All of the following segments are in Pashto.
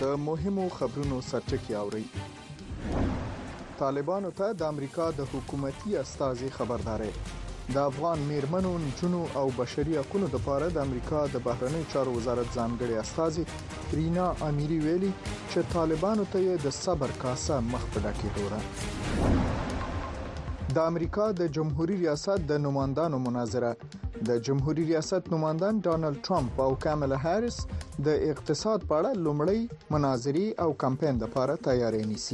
د مهمو خبرونو سرټکی اوري. طالبانو ته د امریکا د حکومتي استازي خبرداري. د افغان میرمنو، نجونو او بشري حقوقو لپاره د امریکا د بهرنی چارو وزارت ځانګړي استازي رینا امیری ویلي چې طالبانو ته د صبر کاسه مخ په ډکه دوره. د امریکا د جمهوریت ریاست د نمائندانو مناظره. د جمهوریت ریاست نمائندان ډانلډ ټرمپ او کاملا هاریس د اقتصاد په اړه لومړی مناظري او کمپاین لپاره تیاری نیسي.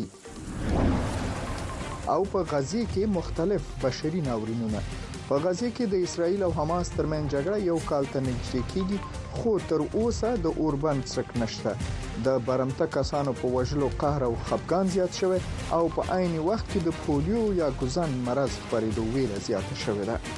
او په غزه کې مختلف بشري ناورینونه. په غزه کې د اسرایل او حماس ترمن جګړه یو کال ته نږدې کیږي، خو تر اوسه د اوربند څرک نشته. د برمته کسانو په وژلو قهر او خفګان زیات شوی او په عین وخت کې د پولیو یا ګوزن مرض خپرېدو ویره زیاته شوې ده.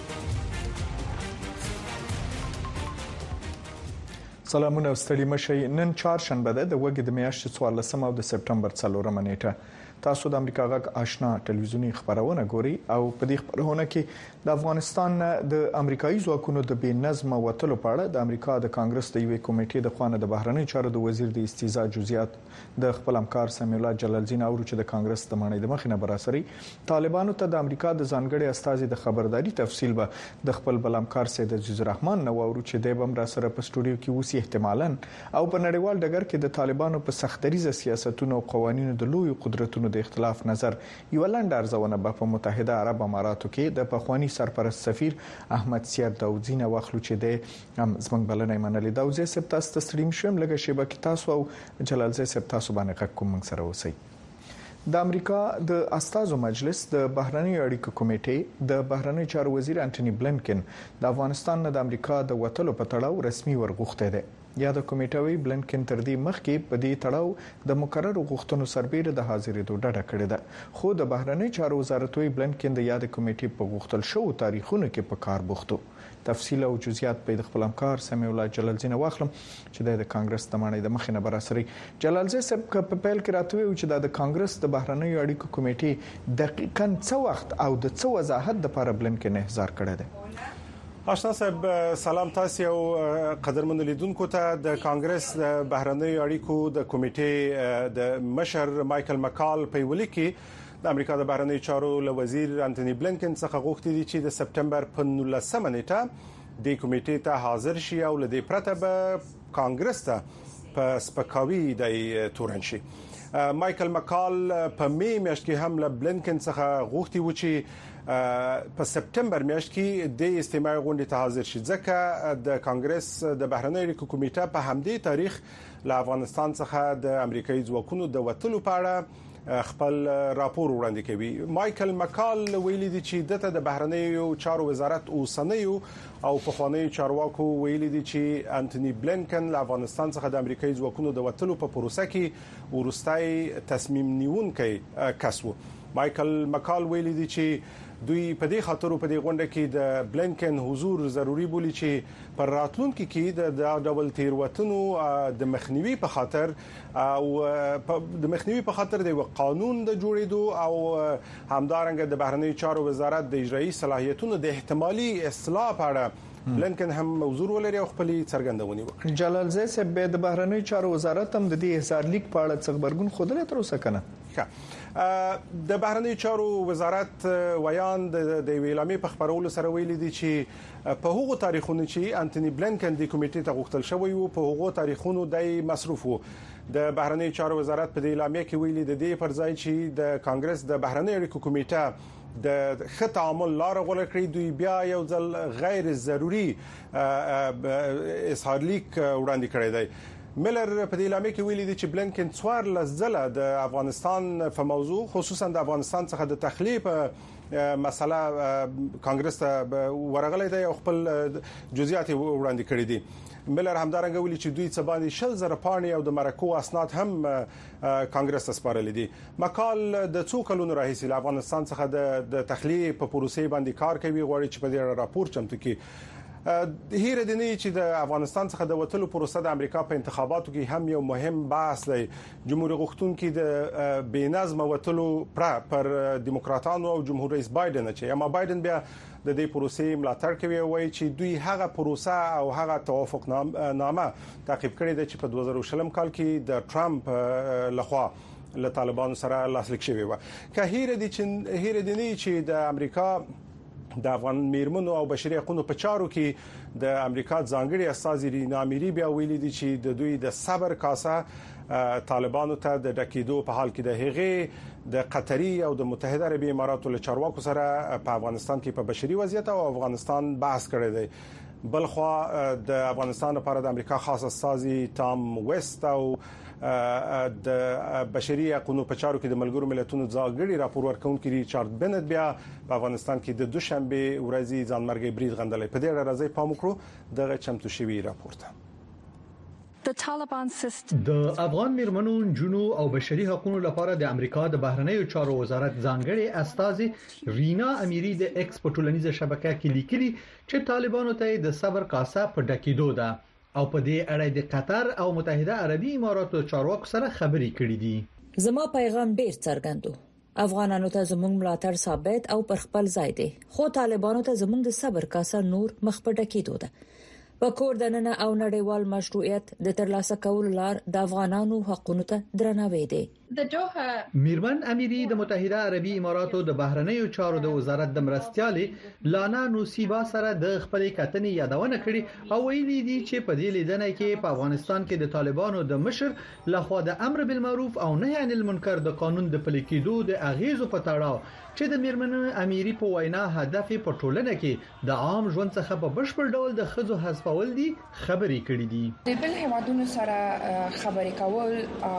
سلامونه ستړي مشي. نن چهارشنبه ده، د وګړي د میاشتې 14 او د سپټمبر 4 نیټه. تاسو د امریکا غږ آشنا ټلویزیونی خبرونه ګوري او په دې خبرونه کې د افغانستان د امریکایي ځواکونو د بې نظم وټلو په اړه د امریکا د کانګرس د یوې کمیټې د خوانه د بهرنی چارو د وزیر د استیزا جزئیات د خپل همکار سمیع الله جلالدین او چې د کانګرس د مانې د مخینه براسري طالبانو ته د امریکا د ځانګړي استازي د خبرداري تفصیل به د خپل بلمکار سید عزیز الرحمن نو او چې د بم را سره په سټوډیو کې وسی احتمالاً او په نړیوال ډګر کې د طالبانو په سختریزه سیاستونو او قوانینو د لوی قدرتونو د اختلاف نظر یو لاندې ارزونه په متحده عرب اماراتو کې د پخوانی سرپرست سفیر احمد سیاد داودزی نه واخلو چې د زمنګ بلنې منلې. داودزی سپ تاسو ته ستړي شم، لږه شیبه کې تاسو او جلالزی سپ تاسو باندې کوم سره اوسئ. د امریکا د استازو مجلس د بهرنی اړیکو کمیټې د بهرنی چارو وزیر انټونی بلنکن د افغانستان نه د امریکا د وټلو په تړاو رسمي ورغوښته ده. یا د کمیټوي بلنکن تر دې مخکې په دې تړاو د مقررو غوښتنو سربېره د حاضرېدو ډډه کړې ده، خو د بهرنی چارو وزارت وی بلنکن د یاد کمیټې په غوښتل شو تاریخونو کې په کار بوختو. تفصیل او جزئیات په خپل همکار سمیع الله جلالدین واخلم چې د کانګرس د مانې د مخینه براسري. جلالزی سب په پیل کې راتوي چې د کانګرس د بهرنی اړیکو کمیټې دقیقاً څه وخت او د څه وضاحت لپاره بلنکن احضار کړی دی. آشنا صاحب سلام تاسو او قدرمن لیدونکو ته. د کانګرس د بهرنی اړیکو د کمیټې د مشر مایکل مکال په ویلي کې د امریکا د بهرنی چارو له وزیر انټونی بلنکن څخه غوښتي دي چې د سپټمبر په 19 نیټه د کمیټې ته حاضر شي او له دې پرته به کانګرس ته په سپکاوي د تورن شي. مایکل مکال په می میاشت کې هم له بلنکن څخه غوښتي و چې په سپټمبر میاشت کې د استماعي غونډې ته حاضر شي، ځکه د کانګرس د بهرنی اړیکو کمیټه په همدې تاریخ له افغانستان څخه د امریکایي ځواکونو د وټلو په اړه خپل راپور وړاندې کوي. مایکل مکال ویلي دي چې د بهرنی چارو وزارت اوسنیو او پخوانی چارواکو ویلي دي چې انټونی بلنکن له افغانستان څخه د امریکایي ځواکونو د وټلو په پروسه کې ورستای تصمیم نیونکی کس وو. مایکل مکال ویلي دي چې دوی په دې خاطر په دې غونډه کې د بلنکن حضور ضروری بولی چې پر راتلونکو کې د ډبل تیروتنو د مخنیوي په خاطر او د مخنیوي په خاطر د قانون د جوړېدو او همدارنګه د بهرنی چارو وزارت د اجرایی صلاحیتونو د احتمالي اصلاح په اړه بلنکن هم حضور ولري او خپل څرګندونې وکړي. جلالزی صاحب د بهرنی چارو وزارت هم د دې احضار لیک په اړه څه خبرګون خوده تر اوسه کنه. د بهرنی چارو وزارت ویان د ویلامې په خبرولو سره ویلي دي چې په هغو تاریخونو چې انټونی بلنکن د کمیټې ته غوښتل شوی وو په هغو تاریخونو د مصرف وو. د بهرنی چارو وزارت په اعلامیه کې ویلي د دې پر ځای چې د کانګرس د بهرنی اړیکو کمیټه د خط عمل لار غوړه کړی، دوی بیا یو ځل غیر ضروري اظهار لیک وړاندې کړی دی. ملر په دې اعلامیه کې ویلي دي چې بلنکن څوار لزله د افغانستان په موضوع خصوصا د افغانستان څخه د تخلیه مسله کانګرس ته ورغلې ده او خپل جزئیات وړاندې کړي دي. ملر همدارنګه ویلي چې دوی څه باندې 1000 پاڼې او د مرکو اسناد هم کانګرس ته سپارل دي. مکال د څو کلونو راهیسې له افغانستان څخه د تخلیه په پروسې باندې کار کوي، غواړي چې په دې راپور چمتو کړي. هیره دي نه چې د افغانستان څخه د وټلو پروسه د امریکا په انتخاباتو کې هم یو مهم بحث دی. جمهوریت غوښتونکو د بېنظم وټلو پر دیموکراتانو او جمهور رئیس بایدن چې اما بایدن بیا د دې پروسې ملاتړ کوي او وایي چې دوی هغه پروسه او هغه توافق نامه تعقیب کړې ده چې په 2020 کال کې د ټرمپ لخوا له طالبانو سره لاسلیک شوی و. که هیره دي چې د امریکا د افغان میرمنو او بشري حقوقو په چارو کې د امریکا ځانګړي استازي رینا اميري بیا ویلي دي چې د دوی د صبر کاسه طالبانو ته د ډکیدو په حال کې د هغې د قطري او د متحده عربي اماراتو له چارواکو سره په افغانستان کې په بشري وضعیت او افغانستان بحث کړی دی. بلخوا د افغانستان لپاره د امریکا خاص استازي تام وست او د بشري حقوقو په چارو کې د ملګرو ملتونو ځانګړي راپور ورکونکي ریچارډ بنت بیا په افغانستان کې د دوشنبه ورځې ځانمرګي برید غندلې. په دې اړه راځي پام وکړو دغه چمتو شوی راپور ته. د افغان میرمنو جنو او بشري حقوقو لپاره د امریکا د بهرنیو چارو وزارت ځانګړي استازي رینا اميري د ایکس په ټولنیزه شبکه کې لیکلي چې طالبانو ته د صبر کاسه په ډکیدو ده او په دې اړه د قطر او متحده عربي اماراتو چارواکو سره خبرې کړې دي. زما پیغام ډیر څرګندو. افغانانو ته زموږ ملاتړ ثابت او پر خپل ځای دی، خو طالبانو ته زموږ د صبر کاسه نور مخ په ډکیدو ده. په کور دننه او نړیوال مشروعیت د ترلاسه کولو لار د افغانانو حقوقو ته درناوی دی. میرمن اميري د متحده عربي اماراتو د بهرنیو چارو د وزارت د مرستيالې لانا نوسیبا سره د خپلې کتنې یادونه کړې او ویلي دي چې په دې لیدنه کې په افغانستان کې د طالبانو د مشر لخوا د امر بالمعروف او نهي عن المنکر د قانون د پلي کېدو د اغیزو په تړاو چې د میرمن اميري په وینا هدف په ټولنه کې د عام ژوند څخه په بشپړ ډول د خزو حذفول دي خبرې کړې دي. د بل هیوادونو سره خبرې کول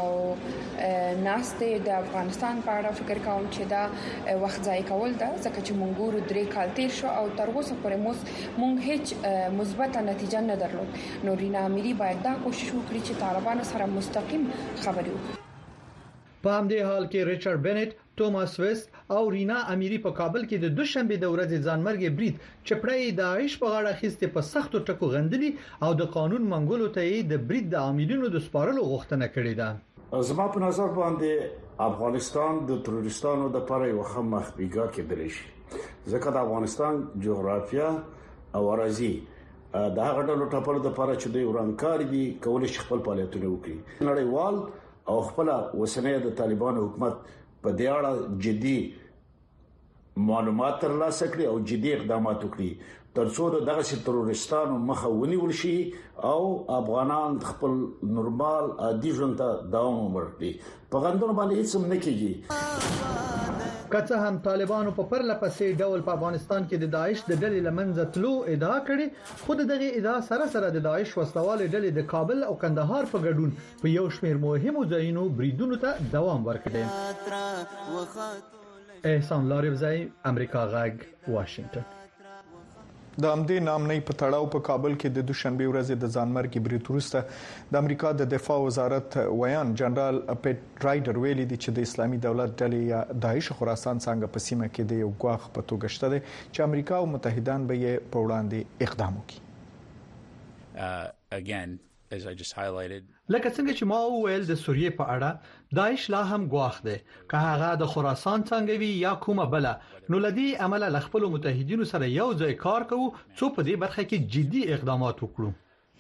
او ناسته د افغانستان په اړه فکر کوم چې دا وخت ضایع کول ده، ځکه چې مونږ ګورو 3 کال تیر شو او تر اوسه پورې مونږ هیڅ مثبت نتیجه نه درلود. نو رینا اميري باید دا کوشش وکړي چې طالبانو سره مستقیم خبرې وکړي. په همدې حال کې ریچارډ بنت، توماس وست او رینا اميري په کابل کې د دوشنبه د ورځې ځانمرګي برید چې پړې د عیش په غاړه خسته په سختو ټکو غندلي او د قانون منګولو ته د برید د عاملینو د سپارلو غوښتنه کړې ده. زما په نظر باندې افغانستان د تروریستانو د لپاره یو ښه مخبېګا کېدلی شي، ځکه د افغانستان جغرافیه او اراضي د هغه ډول ټاپلو د لپاره چې دوی ورانکار دي کولای شي خپل فعالیتونه وکړي. نړیوال او خپل وسنۍ د طالبانو حکومت په دې اړه جدي معلومات ترلاسه کړي او جدي اقدامات وکړي ترڅو دغه تروریستانو مخه ونیول شي او افغانان خپل نورمال عادي ژوند ته دوام ورکړي. په غندونو باندې هیڅ هم نه کیږي. که هم طالبانو په پرله پسې ډول په افغانستان کې د داعش د ډلې لمنځه تلو ادعا کړې، خو دغه ادعا سره د داعش وسلواله ډلې د کابل او کندهار په ګډون په یو شمېر مهمو ځایونو بریدونو ته دوام ورکړي. احسان لاریوزی، امریکا غږ، واشنگټن. د امدې نامنۍ په تړاو په کابل کې د دوشنبه ورځې د ځانمرګي برید وروسته د امریکا د دفاع وزارت ویان جنرال پیټ رایډر ویلي دی چې د اسلامي دولت ډلې یا داعش خراسان څنګه په سیمه کې د یو غواخ په توګه شته دي چې امریکا او متحدان به یې په وړاندې اقدام وکړي. Again, as I just highlighted, لکه څنګه چې ما وویل د سوریې په اړه داعش لا هم غواخ دی، که هغه د خراسان څنګه وي یا کومه بل، نو لدی عمل ل خپل متحدینو سره یو ځای کار کوو څو په دې برخه کې جدي اقدامات وکړو.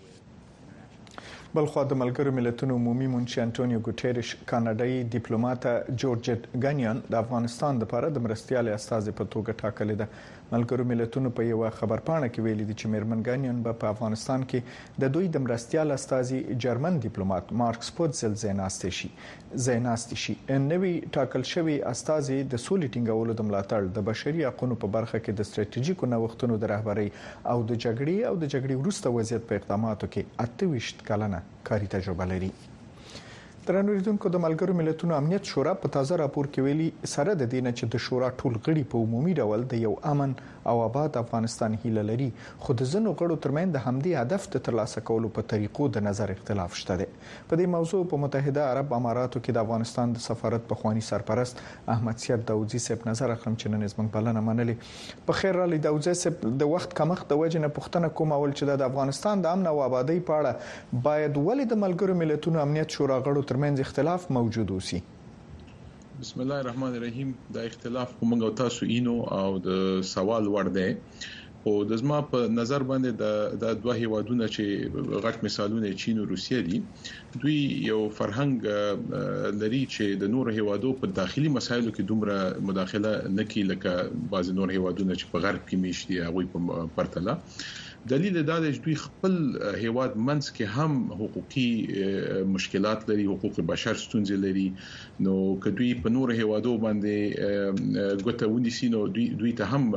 بلخو د ملګرو ملتونو عمومي منشي انټونیو ګوتيريش کاناډایي ډیپلوماټ جورج غانیان د افغانستان لپاره د مرستيال استازي په توګه ټاکل دي. ملګرو ملتونو په یو خبرپاڼه کې ویلي دي چې میرمن غانیان په افغانستان کې د دوی د مرستيال استازي جرمن ډیپلوماټ مارکس پوتزل زیناستي شي. نوی ټاکل شوی استازي د سولې ټینګولو د ملاتړ د بشري حقوقو په برخه کې د ستراتیژیکو نوښتونو د رهبرۍ او د جګړې وروسته وضعیت په اقداماتو کې 28 کلنه کاري تجربه لري. درنوریدونکو د ملګرو ملتونو امنیت شورا په تازه راپور کې ویلي سره د دینه چې د شورا ټول غړي په عمومي ډول د یو امن او آباد افغانستان هیله لري خو د ځینو غړو ترمن د همدې هدف د ترلاسه کولو په طریقو د نظر اختلاف شته دی. په دې موضوع په متحده عرب اماراتو کې د افغانستان د سفارت پخوانی سرپرست احمد سیاد داوودزی صاحب نظر اخلم چې نن زموږ بلنه منلې. په خیر را لیداوودزی صاحب د وخت کمښت د وجې نه پوښتنه کوم اول چې د افغانستان د امن او آبادی په اړه باید ولې د ملګرو ملتونو امنیت شورا غړو ترمنځ اختلاف موجود اوسي. بسم الله الرحمن الرحیم. دا اختلاف کومه او تاسو اینو او د سوال ور دی او د زما په نظر باندې د دوه هیوادونو چې غټ مثالونه چین او روسیه دي دوی یو فرهنګ لري چې د نور هیوادو په داخلي مسایلو کې دومره مداخله نکي لکه بعض نور هیوادونه چې په غرب کې میشتي هغه په پرتله. دلیل دا دی چې دوی خپل هیواد منځ کې هم حقوقي مشکلات لري، حقوق بشر ستونزې لري، نو کدوې په نور هیوادو باندې ګوته ونیسي نو دوی ته هم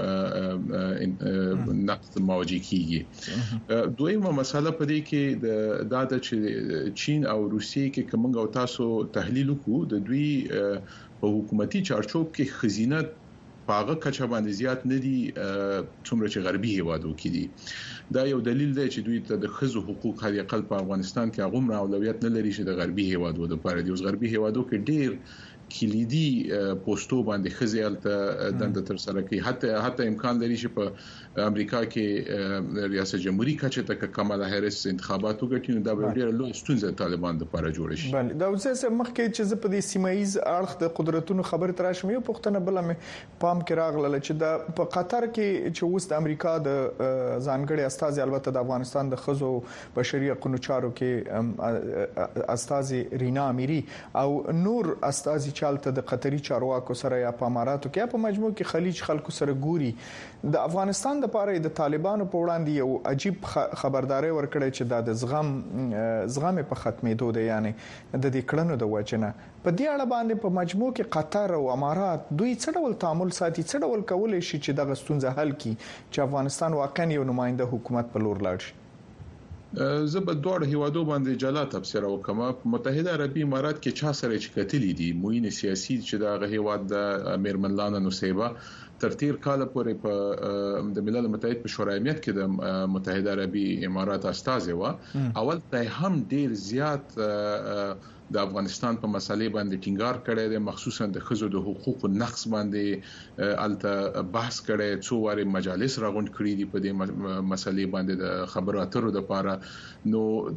نقد مواجه کیږي. دویمه مسله په دې کې دا د چین او روسیې کې کومه او تاسو تحلیل وکړو د دوی په حکومتي چارچوب کې خزینه پاغه کچا باندې زیات نه دي څومره چې غربي هیوادو کې دي. دا یو دلیل دی چې دوی ته د خزو حقوق هغه خپل په افغانستان کې هغه اولویت نه لري چې د غربي هیوادو لپاره دي. اوس غربي هیوادو کې ډیر کلیدي پوسټو باندې خزیال ته دند تر سره کوي. حتی امکان لري چې په امریکا کې ریاست جمهوریت کچه ته کمالا هریس انتخابات وګټي نو دا به ډیر لوی ستونزه طالبان لپاره جوړ شي. بله دا اوسه مخکې چې په دې سیمایي اړخ د قدرتونو خبر تراشم یو پښتنه بل مې پام کې راغله چې د په قطر کې چې اوس د امریکا د ځانګړي استاذ البته د افغانستان د خزو بشري حقوقو چارو کې استاذ رینا امیری او نور استاذ چالت د قطري چارواکو سره یا په اماراتو کې په مجموع کې خلیج خلکو سره ګوري د افغانستان د پاره د طالبانو په وړاندې یو عجیب خبرداري ورکړي چې د زغم په ختمېدو دی، یعنی د دې کړنو د وجنه په دې اړه باندې په مجموع کې قطر او امارات دوی څه ډول تعامل ساتي، څه ډول کولای شي چې د غستونځه حل کړي چې افغانستان واقعا یو نماینده حکومت په لور لاړ شي. زه په دوه هیوادو باندې جلا تفسیر وکم. متحده عربي امارات کې چا سره چې کتلی دي موین سیاسي چې دا هیواد د امیر ملان نصیبه تر تیر کال پورې په د ملل متحد په شورای امنیت کې د متحده عربي امارات استاذ و اول ته هم ډیر زیات د افغانستان په مسلې باندې ټینګار کړی دی، مخصوصا د خزو د حقوقو نقص باندې الته بحث کړی، څو واره مجالس راغونډ کړي دي په دې مسلې باندې د خبرو اترو لپاره. نو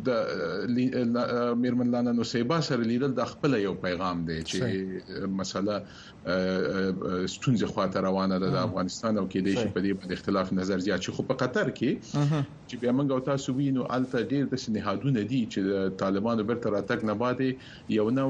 د میرمن لانا نصیبه سره لیدل د خپل یو پیغام دی چې مسله ستونزې خواته روانه ده د افغانستان او کې د شي په دې باندې اختلاف نظر زیات شي. خو په قطر کې چې بیا موږ او تاسو وینو الته ډیر د سنهادونه دي چې د طالبانو برته راتګ نه بعد یو نو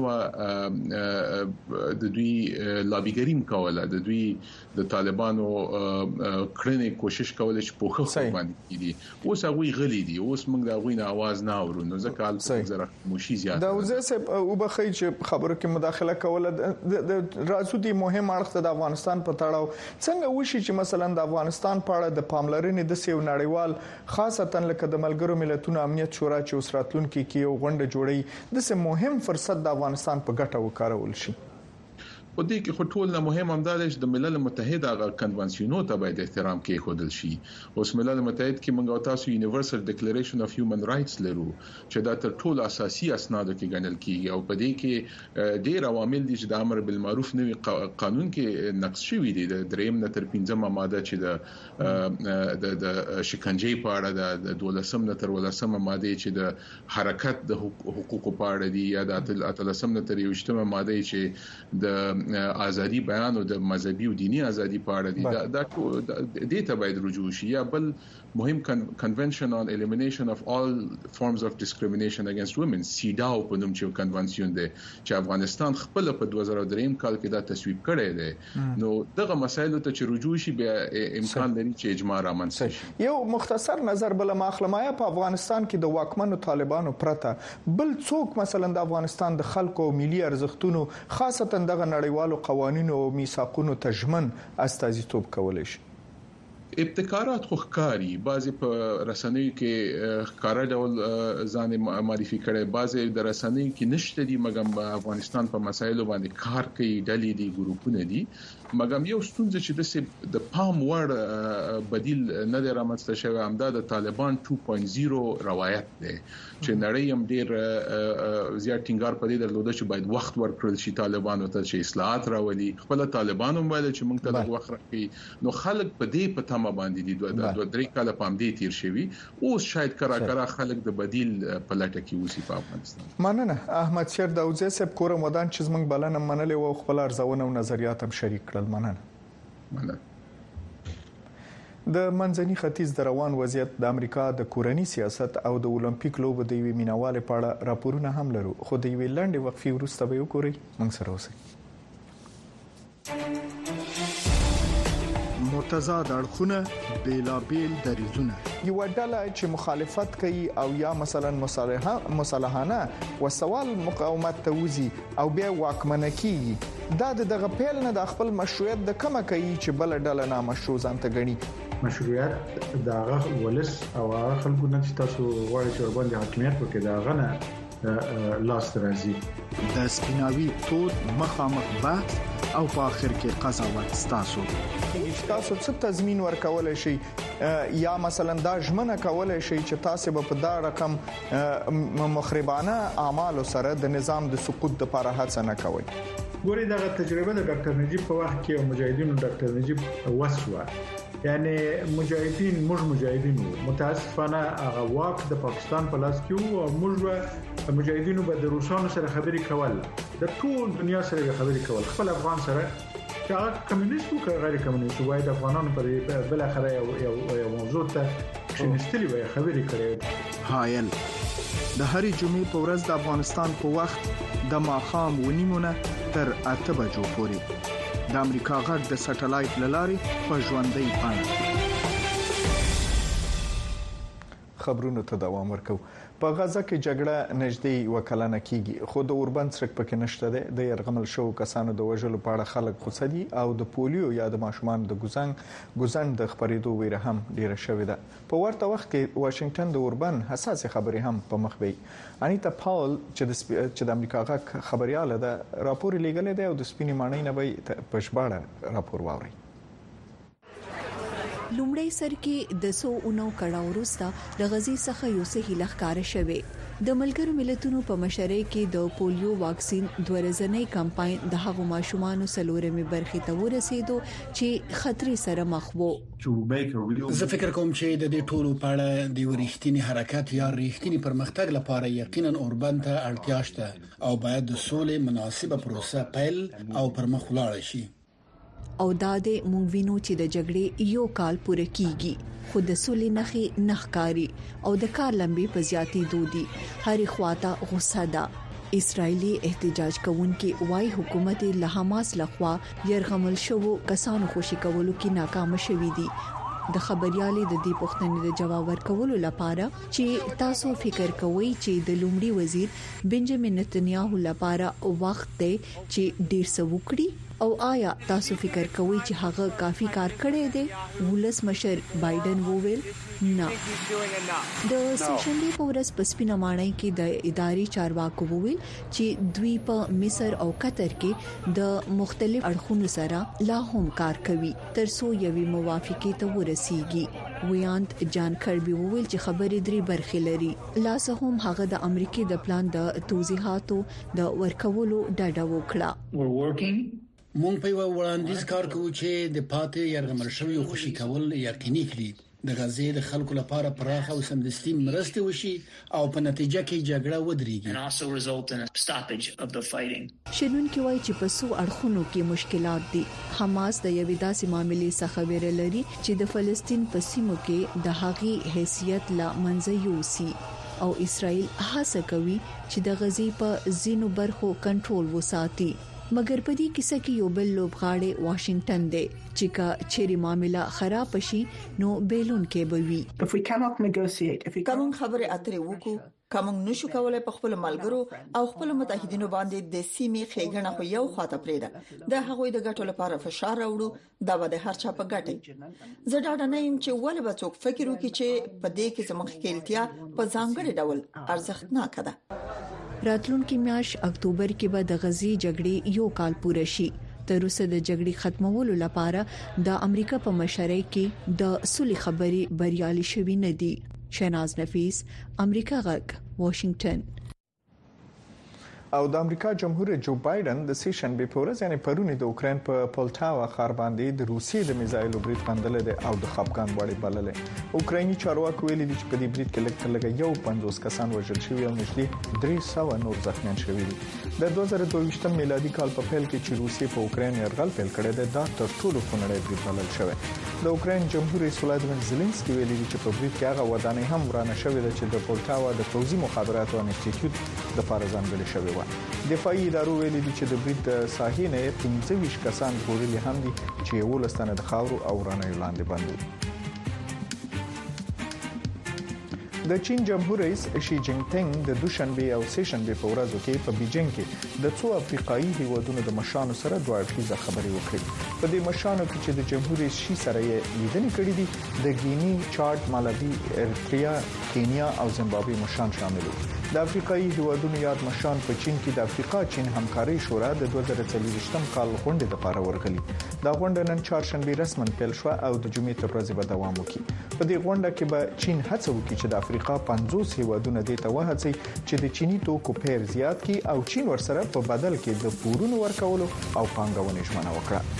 د دوی لابیګریم کوله، د دوی د طالبانو کړنې کوشش کوله چې په خو باندې کیدي. اوس هغه غلي دي، اوس موږ د غوینه आवाज نه اورو نو ځکه البته زره موشي زیات دا وزه او بخی چې خبرو کې مداخله کوله د رازو دي مهم اړخ د افغانستان په تړاو څنګه وشي چې مثلا د افغانستان په اړه د پاملرنې د سیو نړیوال خاصتا لکه د ملګرو ملتونو امنیت شورا چې وسراتلون کې یو غونډه جوړي د سه مهم فرصت د افغانستان په ګټه وکارول شي. په دې کې خټول نه مهم هم دا دی چې د ملل متحد هغه کنونسیونو ته باید احترام کې خودل شي. اوس ملل متحد کې موږ تاسو یونیورسل ډیکلریشن اف هیومن رائټس لرو چې دا تر ټولو اساسي اسنادو کې ګڼل کیږي او په دې کې ډېر عوامل دي چې د امر بالمعروف نوي قانون کې نقش شوی دي. د دریم نه تر 15مه ماده چې د شکنجې په اړه د 12 نه تر 18مه ماده چې د حرکت د حقوقو په اړه دي یا د 13 نه تر 20مه ماده چې د ازادي بیان او د مذهبي او دینی ازادي په اړه دي. دا د ته باید رجوع شي. یا بل مهم کنونشن on elimination of all forms of discrimination against women سیډاو په نوم چې کنونشن دی چې افغانستان خپل په 2003 کال کې دا تصویب کړی دی. نو دغه مسایلو ته چې رجوع شي بیا امکان لري چې اجماع رامنځته شي. یو مختصر نظر بل ماخلمایا په افغانستان کې د واکمنو طالبانو پرته بل څوک مثلا د افغانستان د خلکو ملي ارزښتونو خاصتا دغه نړیوالو قوانینو او میثاقونو تجمن استازیتوب کولای شي. ابتکارات خو ښکاری بعضي په رسنیو کې ښکارا ډول ځان معرفي کړي بعضي د رسنیو کې نشته دي مګم افغانستان په مسایلو باندې کار کوي ډلې دي ګروپونه دي مګم یو ستونزه چې د پام وړ بدیل نه دی رامنځته شوی همدا د طالبان 2.0 روایت دی چې نړۍ هم ډیر زیات ټینګار پدې درلوده چې باید وخت ورکړل شي طالبانو ته چې اصلاحات راولي خپل طالبانو ویل چې موږ ته وخت راکړي نو خلک په دې په تمه باندې دي دوه درې کاله پام دې تیر شوی اوس شاید کرا خلک د بدیل په لټه کې اوسې په افغانستان مننه احمد شیر داوودزی صاحب کور مدان چې موږ بلنه منلې او خپل ارزونه او نظریات هم شریک کړل مننه د منځني ختیځ د روان وضعیت د امریکا د کورنی سیاست او د اولمپیک لوبو د وی مینواله په اړه راپورونه هم لرو خو د وی لنډ وقفي وروسته به وګورئ موږ سره اوسئ متضاد اړخونه بیلابیل دریزونه یو ډله چې مخالفت کوي او یا مثلا مصالحانه و سوال مقاومت ته وزي او بیا واکمنه کیږي دا دغه پیل نه د خپل مشروعیت د کمه کوي چې بل ډله نامشروع ځانته غني مشروعیت د ولس او خلکو نه تاسو غواړئ چې باندې حاکمیت وکړي دا غنه لاس راځي د سپیناوي تود مخامخ بحث او په اخر کې قضاوت تاسو څه تضمین ورکول شي یا مثلا دا ژمنه کولای شي چې تاسو په دا رقم مخربانه اعمال سره د نظام د سقوط لپاره هڅه نه کوي ګوري دا تجربه د ډاکټر نجیب په وخت کې مجاهدینو ډاکټر نجیب وسوه یعنی مجاهدین مجاهدین متاسفانه هغه واک د پاکستان په لاس کې وو او موږ مجاهدینو به د روسانو سره خبرې کول د ټول دنیا سره خبرې کول خپل افغان سره چې هغه کمیونیست او غیر کمیونیست وای د افغانانو په بل اخره یو موضوع ته شنستلی وای خبرې کړي هایل د هرې جمعې په ورځ د افغانستان په وخت د ماخام ونیمونه تر 8 بجو پورې د امریکا غږ د سټلایټ لارې په ژوندۍ پاڼه خبرونو ته دوام ورکو په غزه کې جګړه نږدې وکلانه کیږي خو د اوربند سرک پکې نشته ده د يرغمل شو کسانو د وژلو په اړه خلک غوسه دي او د پولیو یا د ماشومان د ګوزنګ د خبرېدو ویره هم ډیره شوې ده په ورته وخت کې واشنگټن د اوربند حساس خبرې هم په مخ وي انیتا پاول چې د امریکا غږ خبرياله ده راپور لیږلی دی او د سپینې ماڼۍ نه به پښباړه راپور واوري لومړی سر کې د 109 کړهو وروسته د غزي څخه یو څه هیله ښکاره شوه د ملګرو ملتونو په مشرۍ کې د پولیو واکسین د ورځنی کمپاین د هغو ماشومانو سلورمې برخې ته ورسېدو چې خطرې سره مخ وو زه فکر کوم چې د دې ټولو په اړه د ورښتینی حرکت یا ورښتینی پرمختګ لپاره یقینا اوربند ته اړتیا شته او باید د سولې مناسبه پروسه پیل او پرمخ ولاړ شي او دا د مونږ وینو چې د جګړې یو کال پوره کیږي خو د سولې نخي نخکاری او د کار لمبي په زیاتی دودي هرې خواته غوسه ده اسرایلی احتجاج کوونکي وای حکومت له حماس لخوا يرغمل شوو کسانو خوشي کولو کې ناکام شوې دي د خبريالي د دې پوښتنې د جواب ورکولو لپاره چې تاسو فکر کوئ چې د لومړي وزیر بنجامین نتنیاهو لپاره وخت دی چې ډیر څه وکړي او آیا تاسو فکر کوئ چې هغه کافي کار کړی دی ولس مشر بایدن وویل نه د سیشنبه په ورځ په سپینه ماڼۍ کې د اداري چارواکو وویل چې دوی په مصر او قطر کې د مختلف اړخونو سره لا هم کار کوي ترڅو یوې موافقې ته ورسیږي ویانت جان کربي وویل چې خبرې درې برخې لري لاسه هم هغه د امریکای د پلان د توضیحاتو د ورکولو ډاډه وکړه مونږ په وړاندیز کار کوو چې د پاتې يرغمل شوی خوشي کول یقیني کړي د غزې د خلکو لپاره پراخه او سمدستي مرسته وشي او په نتیجه کې جګړه ودرېږي شنن کې وایي چې په څو اړخونو کې مشکلات دي حماس د یوې داسې معاملې څخه ویره لري چې د فلسطین په سیمو کې د هغې حیثیت لا منځ یوسي او اسرائیل هڅه کوي چې د غزې په زینو برخو کنټرول وساتي مګر په دې کیسه کې یو بل لوبغاړی واشنگټن دی چې کا چيري معاملې خراب شي نو بیلون کې بوي کوم خبره اترې وکړو کوم نشو کولای په خپل ملګرو او خپل متحدینو باندې د سیمې خېګنه خو یو خاطر پرېده د هغوی د ګټو لپاره فشار راوړو دا به د هر چا په ګټه زه ډاډه نه یم چې ولې به څوک فکر وکړي چې په دې کې زموږ خپلتیا په ځانګړي ډول ارزښتناک ده راتلونکي میاشت اکتوبر کې به د غزي جګړې یو کال پوره شي تر اوسه د جګړې ختمولو لپاره د امریکا په مشرۍ کې د صلح خبرې بریالي شوې نه دي شناز نفیس امریکا غږ واشنگټن او د امریکا جمهور جو بایدن د سیشن به پورز یعنی پرونی د اوکرين په پولټاوا ښار باندې د روسیې د میزایلو برید باندې د او د خپګان وړي بللې اوکرایني چارواکي ویلي چې په دې برید کې لږ یو 50 کسان وژل شوي او نږدې 300 نور زخمیان شوي دي د 2022 میلادي کال په پیل کې چې روسیې په اوکراین یرغل پیل کړی دی دا تر ټولو خونړی برید بلل شوی د اوکراین جمهور رئیس ولادیمیر زيلنسکي ویلي چې په برید کې هغه ودانۍ هم ورانه شوې ده چې د پولټاوا د پوځي مخابراتو انسټیټیوټ د لپاره ځانګړې شوې و دفاعي ادارو ویلي چې د برید د ساحې نه 15 کسان ګورلي هم دي چې ولستانه د خاورو او ورانه لاندې بندي د چین جمهور رئیس شي جین پینګ د دوشنبه او سهشنبه په ورځو کې په بیجینګ کې د څو افریقایي هیوادونو د مشرانو سره دوه اړخیزه خبرې وکړې په دې مشرانو کې چې د جمهور رئیس شي سره یې لیدنې کړې دي د گینی، چاډ، مالاوي، ارتریا، کینیا او زیمبابوې مشران شامل دي د افریقایي هیوادونو یاد مشران په چین کې د افریقا چین همکاري شورا د 2023 کال غونډې لپاره ورغلي دا غونډه نن چهارشنبه رسماً پیل شو او د جمعې تر ورځې به دوام وکړي په دې غونډه کې به چین هڅه وکړي چې د افریقا 50 هیوادونه د توهڅي چې د چینی توکو پیر زیات کی او چین ورسره په بدل کې د پورونو ورکولو او پانګونې ژمنه وکړه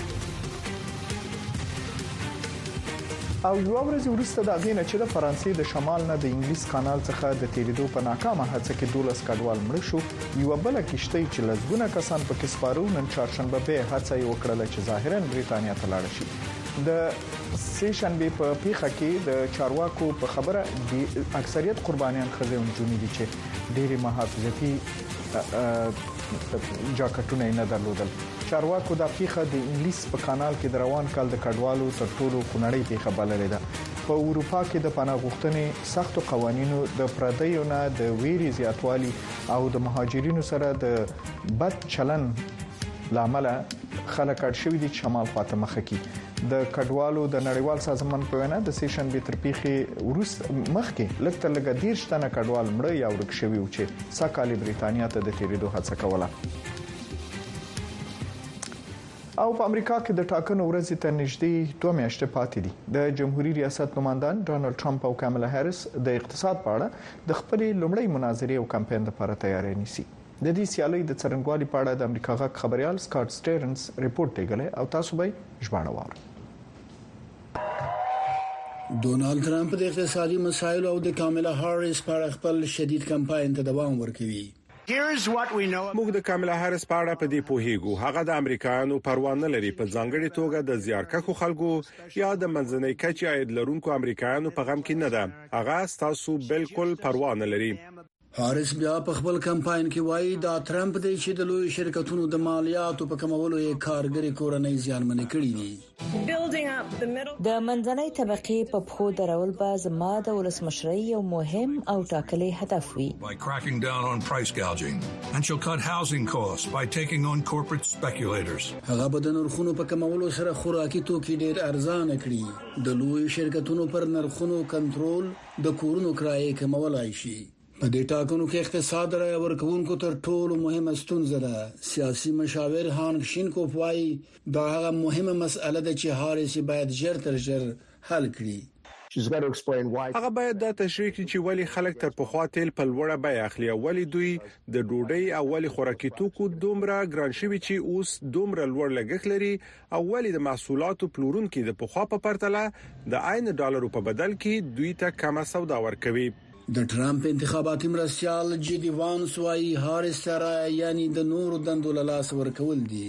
او یو ورځ وروسته د غینه چې د فرانسې د شمال نه د انګلیس کانال څخه د تیریدو په ناکامه هڅه کې 12 کډوال مړ شو یو بل کشته چې لزګونه کسان په کې سپارو نن چهارشنبه به هڅه وکړه چې ظاهرا بریتانیا ته لاړ شي د سیشنبه په پیخه کې د چارواکو په خبره د اکثریت قربانیان خزه ونجونی دي چې ډېری محافظتي جاکټونه نه درلودل چارواکو د پیخه د انګلیس په کانال کې د روان کال د کډوالو تر ټولو خنړی پیخه بللې ده په اروپا کې د پناه غوښتنې سختو قوانینو د پردیو نه د ویري زیاتوالي او د مهاجرینو سره د بد چلن لامل خلک اړ شوی دي شمال خواته مخ کې د کډوالو د نړیوال سازمان په وینا د سیشن به ترپیخي ورس مخ کې لکه لګ دیر شتنه کډوال مړ یا ورک شوی و چې ساکالي بریتانیا ته د تیریدو هڅه کوله او په امریکا کې د ټاکنو ورځې ته نږدې 2 میاشتې پاتې دي د جمهوریت ریاست نمائندان ډونالد ټرمپ او کاملا هریس د اقتصاد په اړه د خپل لومړی مناظرې او کمپاین لپاره تیاری نیسي د دې سیالۍ د څرنګوالي په اړه د امریکا غږ خبريال سکاټ سټیرنز ریپورت دیګله او تاسو به ژباړه واورئ ډونالد ټرمپ د اقتصادي مسایلو او د کاملا هریس په اړه خپل شدید کمپاین ته دوام ورکوي موږ د کاملا هریس په اړه په دې پوهیږو هغه د امریکایانو پروا نه لري په ځانګړي توګه د زیارکښو خلکو یا د منځنۍ کچې عاید لرونکو امریکایانو په غم کې نه ده هغه تاسو بالکل پروا نه لري هریس بیا په خپل کمپاین کې وایي دا ټرمپ دی چې د لوی شرکتونو د مالیاتو په کمولو یې کارګری کورنۍ ځانمنې کړې دي د منځنۍ طبقه په خو درول به زما د ولسمشرۍ یو مهم او ټاکلي هدف وي by cracking down on price gouging and she'll cut housing costs by taking on corporate speculators هغه به د نرخونو په کمولو سره خوراکي توکي ډېر ارزانه کړي د لوی شرکتونو پر نرخونو کنټرول د کورونو کرایې کمولای شي په دې ټاکنو کې اقتصاد را ورکوونکو تر ټولو مهمه ستونزه ده سیاسي مشاور هان شینکوف وايي دا هغه مهمه مسأله ده چې هریس باید ژر تر ژر حل کړي هغه باید دا تشریح کړي چې ولی خلک تر پخوا تیل په لوړه بیه اخلي او ولی دوی د ډوډۍ او ولی خوراکي توکو دومره ګران شوي چې اوس دومره لوړ لګښت لري او ولی د محصولاتو پلورونکو د پخوا په پرتله د عین ډالرو په بدل کې دوی ته کم سودا ورکوي د ټرمپ انتخاباتي مرستيال جی ډي وانس وايي هریس سره یعنی د نورو دندو له لاس ورکول دي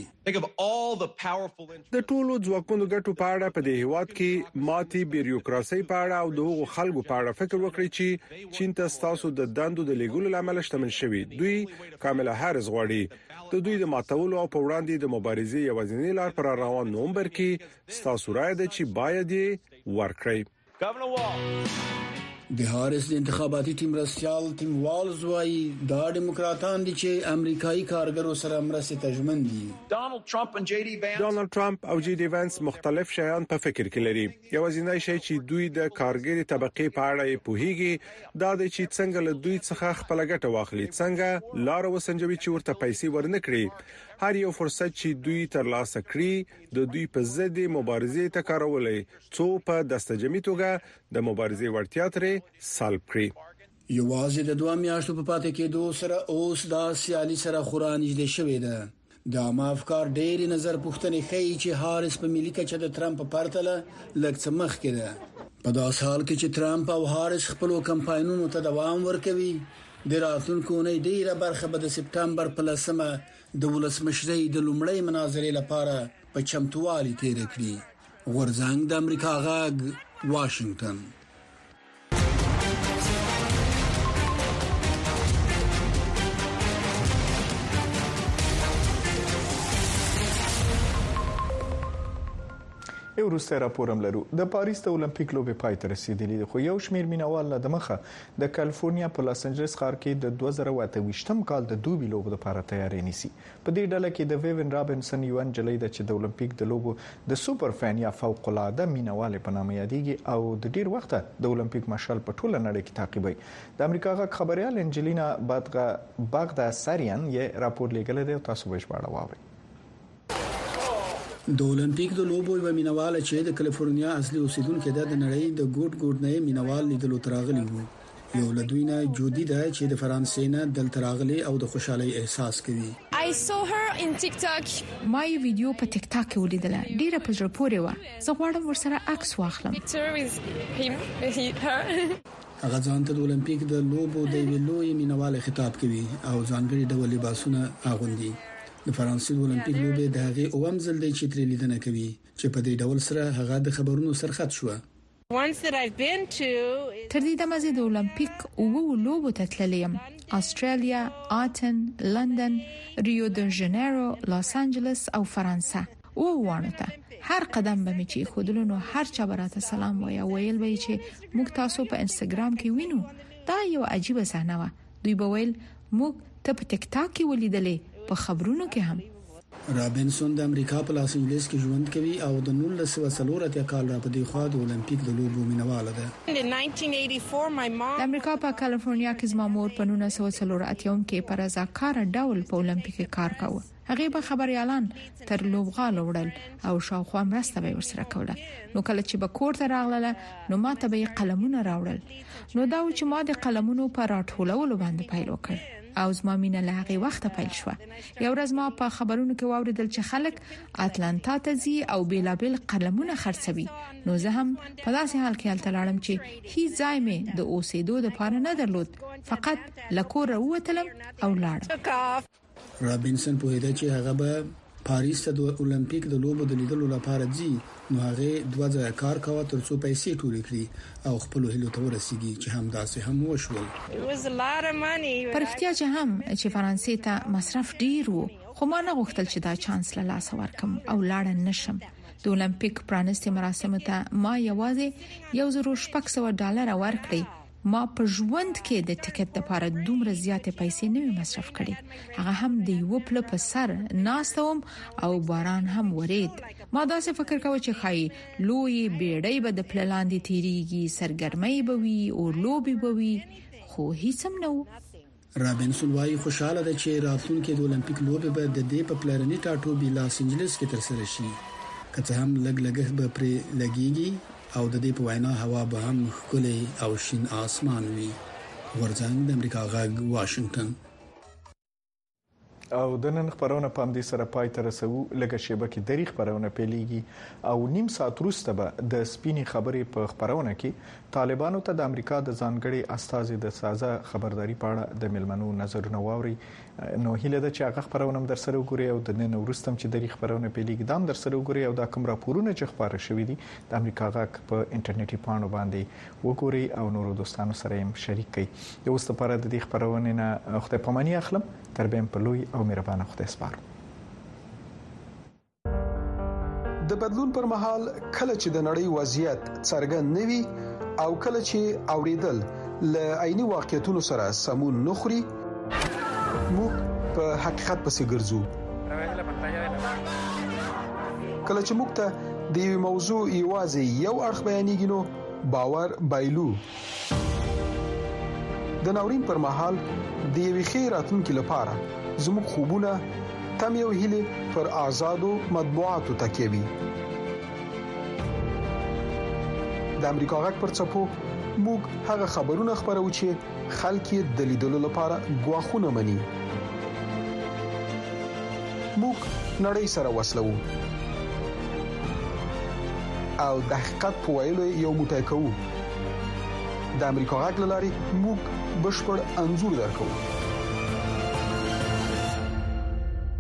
د ټولو ځواکونو ګټو په اړه په دې هیواد کې ماتي بیروکراسي په اړه او د هغو خلکو په اړه فکر وکړي چې چین ته تاسو د دندو د لیګولو لامل شتمن شوي دوی کاملا هریس غواړي د دوی د ماتولو او په وړاندې د مبارزې یوازینی لار پر روان نومبر کې تاسو راځي چې باید ورکړي د هاریس د انتخاباتي ټیم رئیس ټیم والز وايي دا ډیموکراتان دي چې امریکایي کارګرو سره مرسته تجمن دي. ډونالد ټرمپ او جی ډي وانس مختلف شیان په فکر کې لري. یوازینی شی چې دوی د کارګري طبقه په اړه پوهیږي دا د چې څنګه له دوی څخه خپل ګټه واخلي، څنګه لار وسنجوي چې ورته پیسې ورنکړي. هر یو فرصت چې دوی ترلاسه کړي د دوی په ضد مبارزې ته کارولې څو په دستجمي توګه د مبارزې وړتیا ترې سلب کړي. یوازې د 2 میاشتو په پاتې کېدو سره اوس دا سیالي سره خورانې دي شوې ده. د عامه افکار ډېری نظر پوښتنې ښیي چې هاریس په ملي کچه د ترامپ په پرتله لږ څه مخکې ده. په داس حال کې چې ترامپ او هاریس خپل کمپاینونو ته دوام ورکوي، د راتلونکو اونۍ ډیره برخه به د سپټمبر په 10مه د ولسمشرۍ د لومړۍ مناظرې لپاره په چمتووالي تیر کړي. غورځنګ د امریکا غاګ، واشنگټن. یو وروستی راپور هم لرو. د پاریس د اولمپیک لوبې پای ته رسیدلې ده، خو یو شمیر مینوال د مخه د کالیفورنیا په لاس انجلس ښار کې د 2028م کال د دوبي لوبو لپاره تیاری نیسي. په دې ډله کې د ویون رابنسن یو نجلۍ ده چې د اولمپیک د لوبو د سوپر فین یا فوق العاده مینوال په نامه یادېږي او د ډیر وخت د اولمپیک مشعل په ټوله نړۍ کې تعقیبوي. د امریکا غږ خبريال انجلینا باغداساریان یې راپور لیږلی دی او تاسو به ژباړه واورئ. د اولمپیک د لوبو یو مینوال چې د کالیفورنیا اصلي اوسیدونکو د نړۍ د ګوټ نه مینوال لیدلو تراغلی وو. یو لدوینه جودي ده چې د فرانسې نه دل تراغلی او د خوشحالي احساس کوي. I saw her in TikTok. ما یو ویډیو په ټیک ټاک کې ولیدله، ډیره په زړه پورې و. زه غواړم ورسره عکس واخلم. هغه ځان ته د اولمپیک د لوبو د ویلوې مینوال خطاب کوي او ځانګړي ډول لباسونه اغوندي. د فرانسې اولمپیک لوبې د هغه اوم ځل دی چې تر لیدنه کوي چې په دې ډول سره هغه د خبرونو سرخط شو. تر دې دمه زه د اولمپیک او لوبو ته تللم: استرالیا، آتن، لندن، ریو د جنیرو، لاس انجلس او فرانسه. او وانه هر قدم به می چې خودلونو هر چا براته سلام ویل وی چې موږ تاسو په انستګرام کې وینو. دا یو عجیب صحنه و. دوی به ویل موږ ته په ټیک ټاک کې ولیدلې، په خبرونو کې هم. رابنسون د امریکا په لاس انجلس کې ژوند کوي او د 1940 کال را په دی خوا د اولمپیک د لوبو مینواله ده. د امریکا په کالیفورنیا کې زما مور په 1940 کې پر رضاکار ډول په اولمپیک کې کار کاوه. هغه به خبريالان تر لوبغاله وړل او شاوخوا مرسته به ورسره کوله. نو کله چې به کور ته راغله نو ماته به قلمونه راوړل. نو دا و چې ما د قلمونو په راټولولو باندې پیل وکړ او زما مینه له هغه وخت پیل شو. یو ورځ ما په خبرونو کې واوریدل چې خلک اتلانتا ته ځي او بیلابل قلمونه خرڅوي. نو زه هم په داسې حال کې هلته چې هیڅ ځای مې د اوسېدو لپاره نه درلود، فقط لکور ووتلم او لاړم. رابنسن په هدا چې هغه به پاریس ته د اولمپیک د لوبو د لیدلو لپاره ځي، نو هغه 2 ځله کار کاوه تر څو پیسې ټولې کړي او خپل هیلو ته ورسیږي چې هم داسې هم وشول. پرختیا چې هم چې فرانسې ته مصرف ډیر وو، خو ما نه غوښتل چې دا چانس له لاس ورکم او لاړ نشم. د اولمپیک پرانستي مراسمو ته ما یوازې $1,600 ورکړي. ما په ژوند کې د ټیکټ لپاره دومره زیاتې پیسې نه مصرف کړې. هغه هم د یو پل په سر ناستوم او باران هم ورید. ما داسې فکر کاوه چې خای لوی بیړۍ به د پلاندې تیریږي، سرګرمۍ به وي او لوبي به وي، خو هیڅ هم نه و. رابنسون وايي خوشاله ده چې راتلونکي د اولمپیک لوبې به د دې په پلانې ټاټوبي لاس انجلس کې ترسره شي. که هم لګ به پرې لګيږي او د دې په وینا هوا به هم ښکلي او شین آسمان وي. ورځنګ د امریکا غږ، واشنگټن. او د نن خبرونه په همدې سره پای ته رسو. لږه شیبه کې دری خبرونه پیلېږي او نیم ساعت وروسته به د سپینې خبرې په خبرونه کې طالبانو ته د امریکا د ځانګړي استازي د تازه خبرداري په اړه د ملمنو نظرونه واوري. نو هیله ده چې هغه خبرونه در سره وګوري او د نن وروسته چې دری خبرونه پیلېږي دا هم در سره وګوري او دا کوم راپورونه چې خبره شوې دي د امریکا غږ په انټرنیټي پاڼو باندې وګوري او نورو دوستانو سره هم شریک کړي. یو ست لپاره د دې خبرونه نه خدای پاماني اخلم. تربیم په لوی او مهربانه خدای سپارم. د بدلون پر مهال کله چې د نړۍ وضعیت څرګند نوي او کله چې اوریدل ل عیني واقعیتونو سره سمون نخري موږ په حقیقت پسې ګرځو. کله چې موږ ته د یو موضوع یوازې یو اړخ بیانېږي نو باور بایلو. د ناورین پر مهال د یوې خیراتونکو لپاره زموږ خوبونه تم یو هیله پر آزادو مطبوعاتو تکیوي. د امریکا غږ پر څپو موږ هغه خبرونه خبرو چې خلک د لیدلو لپاره غواخونه مني. موږ نړۍ سره وسلو او د حقیقت په ویلو یو موټی کوو. د امریکا غږ لاري موږ بشپړ انزور درکو.